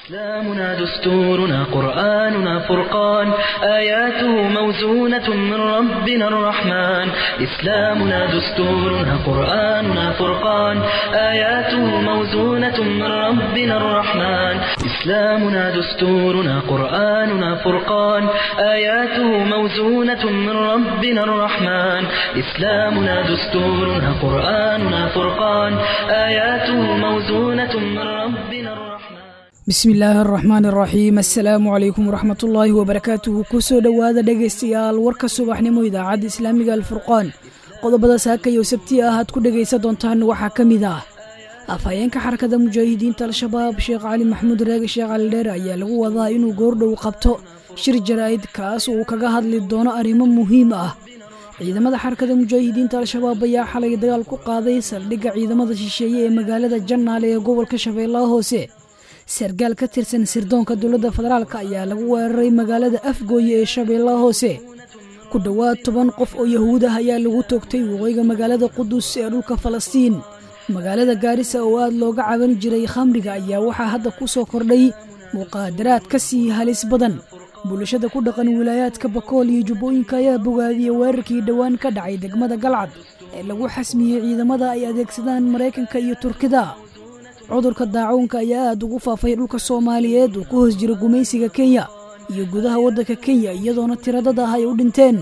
إسلامنا دستورنا قرآننا فرقان آياته موزونة من ربنا الرحمن إسلامنا دستورنا قرآننا فرقان آياته موزونة من ربنا الرحمن إسلامنا دستورنا قرآننا فرقان آياته موزونة من ربنا الرحمن إسلامنا دستورنا قرآننا فرقان آياته موزونة من ربنا الرحمن بسم الله الرحمن الرحيم السلام عليكم ورحمة الله وبركاته كسو دوادا dhegeystayaal warka subaxnimo idaacada islaamiga alfurqaan qodobada saaka iyo sabti ahaad ku dhageysan doontaan waxa kamid ah afhayeenka xarakada mujaahidiinta al-shabaab Sheekh Cali Maxamuud Raage Sheekh Cali Dheer ayaa lagu wadaa inuu goordhow qabto shir jaraa'id kaas oo kaga hadli doono arrimo muhiim ah ciidamada xarakada mujaahidiinta al-shabaab ayaa xalay dagaal ku qaaday saldhigga ciidamada shisheeye ee magaalada Jannaale ee gobolka Shabeellaha Hoose sargaal ka tirsan sirdoonka dawladda federaalka ayaa lagu weeraray magaalada Afgooye ee Shabeellaha Hoose ku dhawaad 10 qof oo yahuud ah ayaa lagu toogtay waqooyiga magaalada Qudus ee dhulka Falastiin magaalada Gaarisa oo aad looga caban jiray khamriga ayaa waxaa hadda ku soo kordhay muqaadaraad ka sii halis badan bulshada ku dhaqan wilaayadka Bakool iyo Jubbooyinka ayaa bogaadiyay weerarkii dhawaan ka dhacay degmada Galcad ee lagu xasmiyay ciidamada ay adeegsadaan Mareykanka iyo Turkida cudurka daacuunka ayaa aad ugu faafay dhulka Soomaaliyeed oo ku hoos jira gumaysiga Kenya iyo gudaha waddanka Kenya iyadoona tiradada ay u dhinteen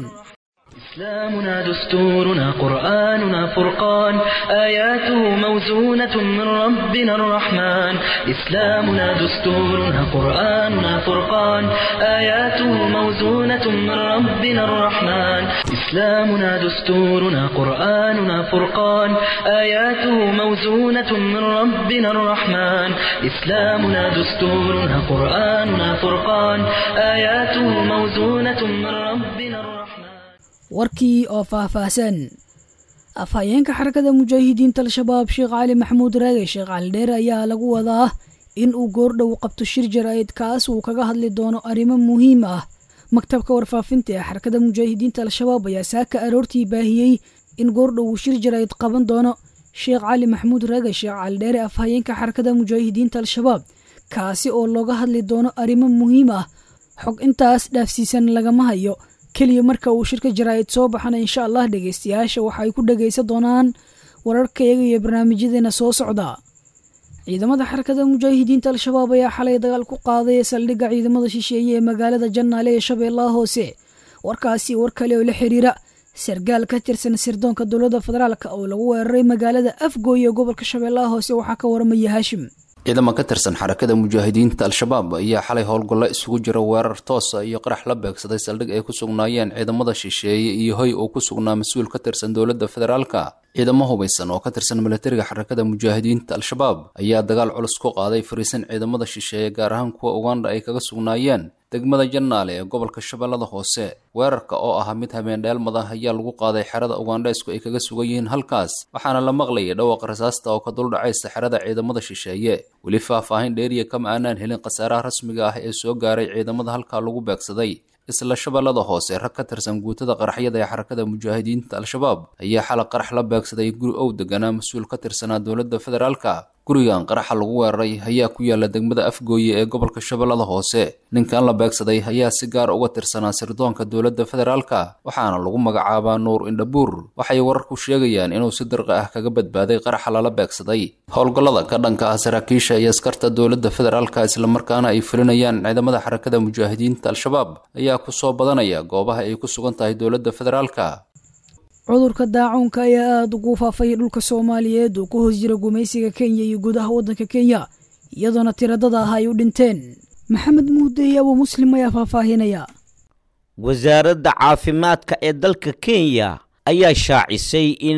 إسلامنا دستورنا قرآننا فرقان آياته موزونة من ربنا الرحمن إسلامنا دستورنا قرآننا فرقان آياته موزونة من ربنا الرحمن إسلامنا دستورنا قرآننا فرقان آياته موزونة من ربنا الرحمن إسلامنا دستورنا قرآننا فرقان آياته موزونة من ربنا الرحمن warkii oo faahfaahsan afhayeenka xarakada mujaahidiinta al-shabaab Sheekh Cali Maxamuud Raage Sheekh Cali Dheer ayaa lagu wadaa in uu goordhow qabto shir jaraa'id kaas oo kaga hadli doono arrimo muhiim ah maktabka warfaafinta ee xarakada mujaahidiinta al-shabaab ayaa saaka aroortii baahiyay in goordhow shir jaraa'id qaban doono Sheekh Cali Maxamuud Raage Sheekh Cali Dheer afhayeenka xarakada mujaahidiinta al-shabaab kaasi oo looga hadli doono arrimo muhiim ah xog intaas dhaafsiisan lagama hayo kaliya marka uu shirka jaraa'id soo baxana insha Allah dhageystayaasha waxay ku dhageysan doonaan wararkayga iyo barnaamijyadeena soo socda ciidamada xarakada mujaahidiinta al-shabaab ayaa xalay dagaal ku qaaday saldhigga ciidamada shisheeye ee magaalada Jannaale ee Shabeellaha Hoose warkaasi war kale oo la xiriira sargaal ka tirsan sirdoonka dawladda federaalka oo lagu weeraray magaalada Afgooye ee gobolka Shabeellaha Hoose waxa ka waramaya Haashim ciidamo ka tirsan xarakada mujaahidiinta al-shabaab ayaa xalay howlgallo isugu jira weerar toos ah iyo qarax la beegsaday saldhig ay ku sugnaayeen ciidamada shisheeye iyo hoy oo ku sugnaa mas'uul ka tirsan dawladda federaalka ciidamo hubeysan oo ka tirsan militariga xarakada mujaahidiinta al-shabaab ayaa dagaal culus ku qaaday fariisan ciidamada shisheeye gaar ahaan kuwa Uganda ay kaga sugnaayeen degmada Jannaale ee gobolka Shabeellaha Hoose weerarka oo ah mid habeen dheelmada ayaa lagu qaaday xerada Ugandaysku ay kaga sugan yihiin halkaas waxaana la maqlayay dhawaaq rasaasta oo ka dul dhacaysa xerada ciidamada shisheeye weli faahfaahin dheeriya kama aanan helin khasaaraha rasmiga ah ee soo gaaray ciidamada halka lagu beegsaday isla Shabeellaha Hoose rag ka tirsan guutada qaraxyada ee xarakada mujaahidiinta al-shabaab ayaa xalay qarax la beegsaday guri oo deganaa mas'uul ka tirsanaa dawladda federaalka gurigan qaraxa lagu weeraray ayaa ku yaala degmada Afgooye ee gobolka Shabeellaha Hoose ninkan la beegsaday ayaa si gaar uga tirsanaa sirdoonka dawladda federaalka waxaana lagu magacaabaa Nuur Indhabuur waxay wararku sheegayaan inuu si dirqi ah kaga badbaaday qaraxa la beegsaday howlgallada ka dhanka ah saraakiisha iyo askarta dawladda federaalka isla markaana ay fulinayaan ciidamada xarakada mujaahidiinta al-shabaab ayaa ku soo badanaya goobaha ay ku sugan tahay dawladda federaalka cudurka daacuunka ayaa aad ugu faafay dhulka Soomaaliyeed oo ku hoos jira gumaysiga Kenya iyo gudaha waddanka Kenya iyadoona tiradada ay u dhinteen Maxamed Muude Abu Muslim ayaa faahfaahinaya wasaaradda caafimaadka ee dalka Kenya ayaa shaacisay in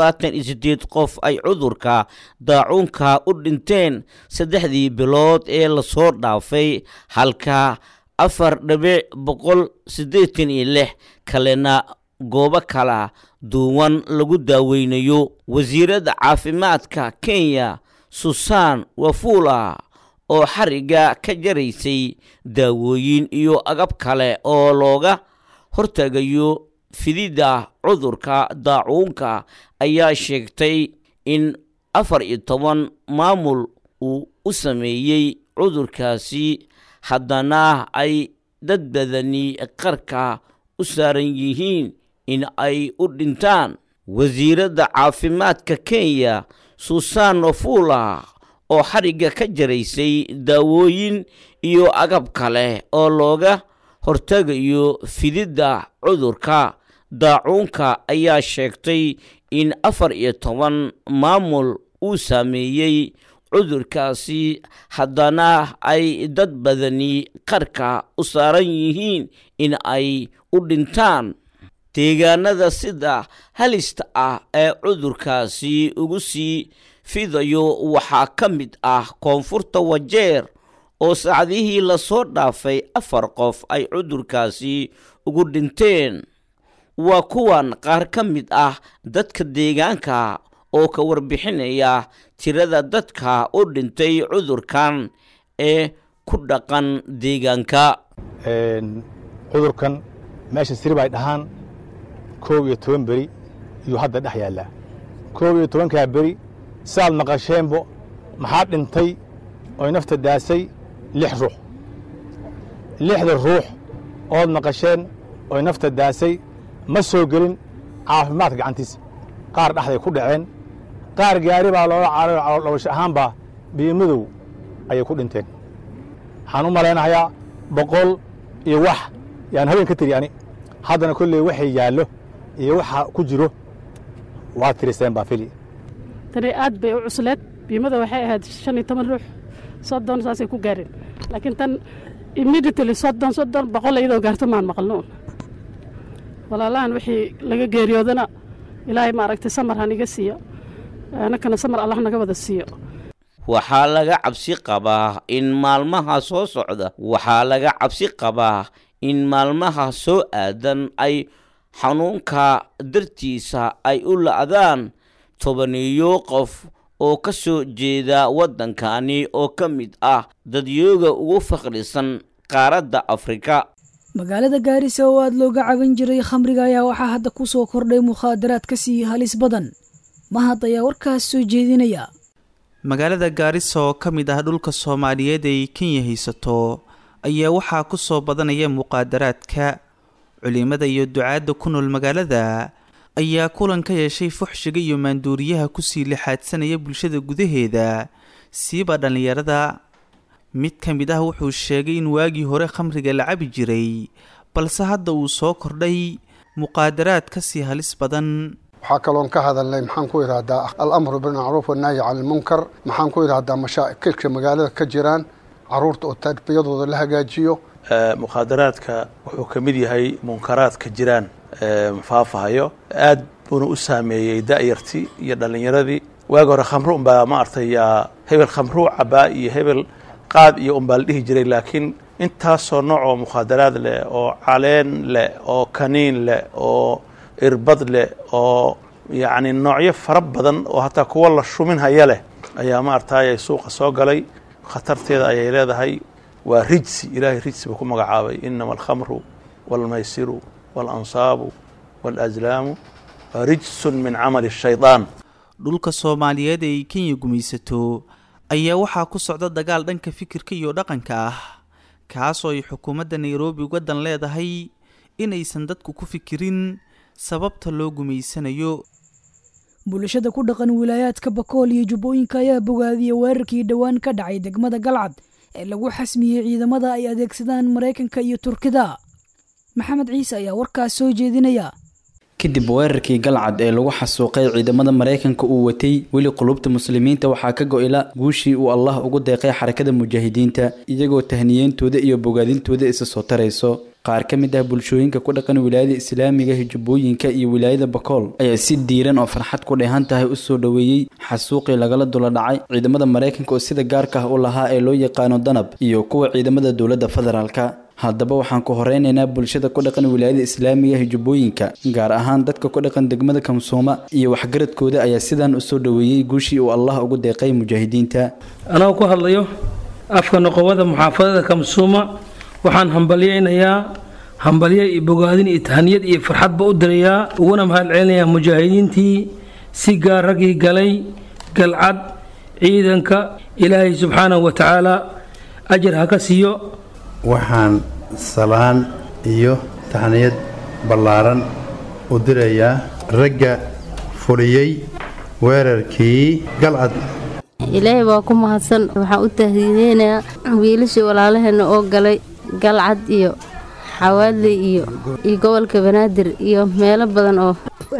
78 qof ay cudurka daacuunka u dhinteen 3 bilood ee la soo dhaafay halka 4,186 kalena goobo kala duwan lagu daaweynayo wasiirada caafimaadka Kenya Susan Wafula oo xariga ka jaraysay daawooyin iyo agab kale oo looga hortagayo fidida cudurka daacuunka ayaa sheegtay in 14 maamul uu u sameeyay cudurkaasi haddana ay dad badani qarka u saaran yihiin in ay u dhintaan. wasiiradda caafimaadka Kenya Susan Wafula oo xariga ka jaraysay daawooyin iyo agab kale oo looga hortagayo fididda cudurka daacuunka ayaa sheegtay in 14 maamul uu saameeyay cudurkaasi haddana ay dad badani qarka u saaran yihiin in ay u dhintaan. deegaanada sida halista ah ee cudurkaasi ugu sii fidayo waxaa ka mid ah koonfurta Wajeer oo saacadihii la soo dhaafay 4 qof ay cudurkaasi ugu dhinteen. waa kuwan qaar ka mid ah dadka deegaanka oo ka warbixinaya tirada dadka u dhintay cudurkan ee ku dhaqan deegaanka. cudurkan meesha sirib ay dhahaan 12 beri iyo hadda dhex yaala 12 beri saad maqasheenbo maxaa dhintay oo nafta daasay 6 ruux 6 ruux oo maqasheen oo nafta daasay ma soo gelin caafimaadka gacantiisa. qaar dhaxday ku dhaceen, qaar gaari baa looga caaray dhawash ahaanba biimadow ayay ku dhinteen. waxaan u malaynayaa 100 iyo wax yaan habeen ka tiri ani haddana kolley waxay yaallo iyo waxa ku jiro waa tiriseen baa fili. tani aad bay u cusleed biimada waxay ahayd 15 ruux 30 saasay ku gaareen laakiin tan immediately 30 boqol iyadoo gaarto maan maqalno. walaalahan wixii laga geeriyoodana ilaahay ma aragtay samar han iga siiyo anakana samar Allah naga wada siiyo. waxaa laga cabsi qabaa in maalmaha soo socda maalmaha soo aadan ay xanuunka dartiisa ay u la'daan 10 qof oo ka soo jeeda waddankani oo ka mid ah dadyooga ugu faqrisan qaaradda Afrika. magaalada Gaarisa oo aad looga caban jiray khamriga ayaa waxaa hadda ku soo kordhay mukhaadaraad ka sii halis badan. mahad ayaa warkaas soo jeedinaya. magaalada Gaarisa oo ka mid ah dhulka Soomaaliyeed ay Kenya haysato ayaa waxaa ku soo badanaya muqaadaraadka. culimada iyo ducaadda ku nool magaalada ayaa kulan ka yeeshay fuxshiga iyo maanduuriyaha ku sii lixaadsanaya bulshada gudaheeda siiba dhalinyarada. mid ka mid ah wuxuu sheegay in waagii hore khamriga la cabi jiray balse hadda uu soo kordhay muqaadaraad ka sii halis badan. waxaa kaloon ka hadalnay maxaan ku yiraahdaa al-amru bil ma'ruf wa nahyi 'anil munkar. maxaan ku yiraahdaa mashaakilka magaalada ka jiraan caruurta oo tarbiyadooda la hagaajiyo. muqaadaraadka wuxuu ka mid yahay munkaraadka jiraan faafahayo aad buuna u saameeyay da'yartii iyo dhalinyaradii. waagi hore khamru unbaa ma artay hebel khamru cabaa iyo hebel qaad iyo unbaa la dhihi jiray laakiin intaasoo nooc oo muqaadaraad leh oo caleen leh oo kaniin leh oo irbad leh oo yacni noocyo fara badan oo hataa kuwa la shumin haya leh ayaa ma artay suuqa soo galay. khatarteeda ayay leedahay. waa rijsi ilaahay rijsi buu ku magacaabay inama alkhamru walmaysiru walansaabu walazlaamu rijsun min camali shaytaan. dhulka Soomaaliyeed ay Kenya gumaysato ayaa waxaa ku socda dagaal dhanka fikirka iyo dhaqanka ah kaasoo ay xukuumadda Nairobi wadan leedahay inaysan dadku ku fikirin sababta loo gumaysanayo. bulshada ku dhaqan wilaayadka Bakool iyo Jubbooyinka ayaa bogaadiyay weerarkii dhawaan ka dhacay degmada Galcad ee lagu xasmiyay ciidamada ay adeegsadaan Mareykanka iyo Turkida. maxamed ciise ayaa warkaas soo jeedinaya. kadib weerarkii Galcad ee lagu xasuuqay ciidamada Mareykanka uu watay weli qulubta muslimiinta waxaa ka go'ila guushii uu Allah ugu deeqay xarakada mujaahidiinta iyagoo tahniyeentooda iyo bogaadintooda isa soo tarayso. qaar ka mid ah bulshooyinka ku dhaqan wilaayada Islaamiga ah Jubbooyinka iyo wilaayada Bakool ayaa si diiran oo farxad ku dheehan tahay u soo dhaweeyay xasuuqii lagala dula dhacay ciidamada Mareykanka oo sida gaarka ah u lahaa ee loo yaqaan danab iyo kuwa ciidamada dawladda federaalka. haddaba waxaan ku horeynaynaa bulshada ku dhaqan wilaayada Islaamiga ah Jubbooyinka gaar ahaan dadka ku dhaqan degmada Kamsooma iyo waxgaradkooda ayaa sidaan u soo dhaweeyay guushii uu Allah ugu deeqay mujaahidiinta. anoo ku hadlayo afka noqowada muxaafadada Kamsooma waxaan hambalyo iyo bogaadin iyo tahniyad iyo farxadba u dirayaa uguna mahadcelinayaa mujaahidiintii si gaar ragii galay Galcad ciidanka Ilaahay subxaanahu wa ta'aala ajar ha ka siiyo. waxaan salaan iyo taxniyad ballaaran u dirayaa ragga fuliyey weerarkii galcad. ilaahay baa ku mahadsan. waxaan u tahdiideynayaa wiilashii walaalaheena oo galay galcad iyo xawaadley iyo gobolka banaadir iyo meelo badan oo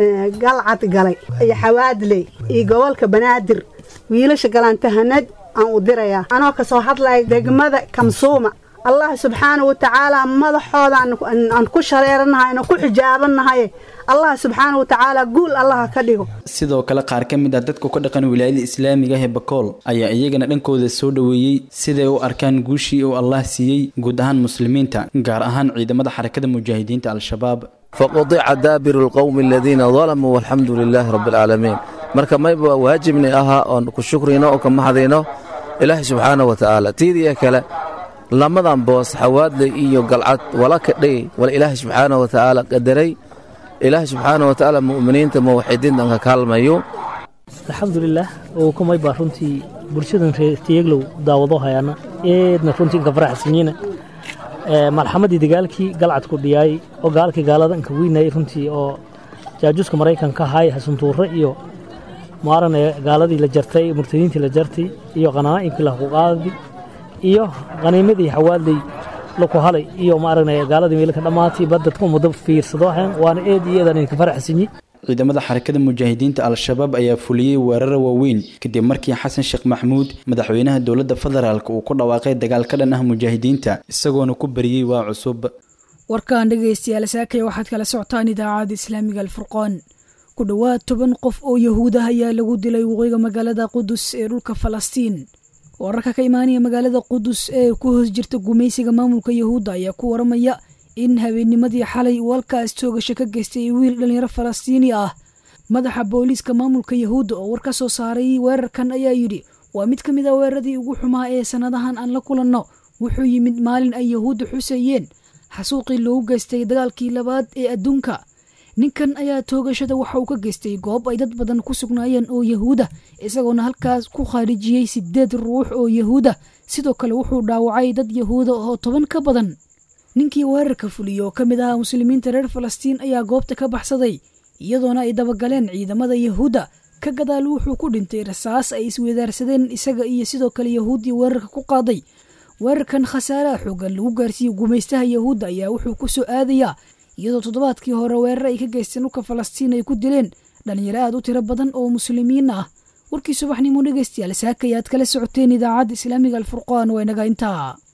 galcad galay iyo xawaadley iyo gobolka banaadir wiilasha galantahanad aan u dirayaa anoo ka soo hadlay degmada Kamsuuma. allah subxaanahu wa ta'ala madaxooda aan ku shareeranahay aan ku xijaabanahay allah subxaanahu wa ta'ala guul allah ka dhigo. sidoo kale qaar ka mid ah dadka ka dhaqan wilaayada islaamiga ah ee Bakool ayaa iyagana dhankooda soo dhaweeyay siday u arkaan guushii oo Allah siiyay guud ahaan muslimiinta gaar ahaan ciidamada xarakada mujaahidiinta al-shabaab. فقطع دابر القوم الذين ظلموا والحمد لله رب العالمين. marka mayba waajibni aha oo ku shukrino oo ka mahadino ilaahay subxaanahu wa ta'ala tiidiya kale lamadan boos xawaadley iyo galcad wala ka dhig wala ilaahay subxaanahu wa ta'ala qadaray ilaahay subxaanahu wa ta'ala mu'miniinta muwaxidiinta ka kaalmayo. alxamdulilah oo kumay baa runtii bulshadan reertiyaglow daawado hayana eedna runtii ka faraxsanyiina marxamadii dagaalkii galcad ku dhiyay oo gaalkii gaaladan ka weynay runtii oo jaajuska Mareykanka hay hasuntuure iyo maarane gaaladii la jartay murtadiintii la jartay iyo qanaa'imkii la qaadi iyo qaniimadii xawaadley la ku halay iyo maarane gaaladii meel ka dhamaatay badadku muddo fiirsado waana eedan ka faraxsanyi. ciidamada xarakada mujaahidiinta al-shabaab ayaa fuliyay weerar waaweyn kadib markii Xasan Sheekh Maxamuud madaxweynaha dowladda federaalka uu ku dhawaaqay dagaal ka dhan ah mujaahidiinta isagoona ku bariyay waa cusub. warkaan dhageystayaal saakay waxaad kala socotaan idaacada islaamiga al-furqaan. ku dhawaad 10 qof oo yahuud ah ayaa lagu dilay waqooyiga magaalada Qudus ee dhulka Falastiin. wararka ka imaanaya magaalada Qudus ee ku hoos jirta gumaysiga maamulka yahuudda ayaa ku waramaya in habeennimadii xalay walkaas toogasho ka geystay wiil dhalinyaro Falastiini ah. madaxa booliiska maamulka yahuudda oo war ka soo saaray weerarkan ayaa yidhi waa mid ka mid ah weeraradii ugu xumaa ee sanadahan aan la kulanno. wuxuu yimid maalin ay yahuudda xuseeyeen xasuuqii loogu geystay dagaalkii labaad ee adduunka. ninkan ayaa toogashada waxa uu ka geystay goob ay dad badan ku sugnaayeen oo yahuuda isagoona halkaas ku khaarijiyay 8 ruux oo yahuuda. sidoo kale wuxuu dhaawacay dad yahuuda oo 10 ka badan. ninkii weerarka fuliyay oo ka mid ah muslimiinta reer Falastiin ayaa goobta ka baxsaday iyadoona ay dabagaleen ciidamada yahuuda. ka gadaal wuxuu ku dhintay rasaas ay isweedaarsadeen isaga iyo sidoo kale yahuudii weerarka ku qaaday. weerarkan khasaaraha xooggan lagu gaarsiiyay gumaystaha yahuuda ayaa wuxuu ku soo aadayaa iyadoo toddobaadkii hore weerar ay ka geysteen dhulka Falastiin ay ku dileen dhalinyaro aad u tiro badan oo muslimiin ah. warkii subaxnimo dhageystayaal saakayaad kala socoteen idaacada islaamiga al-furqaan waa inaga intaa.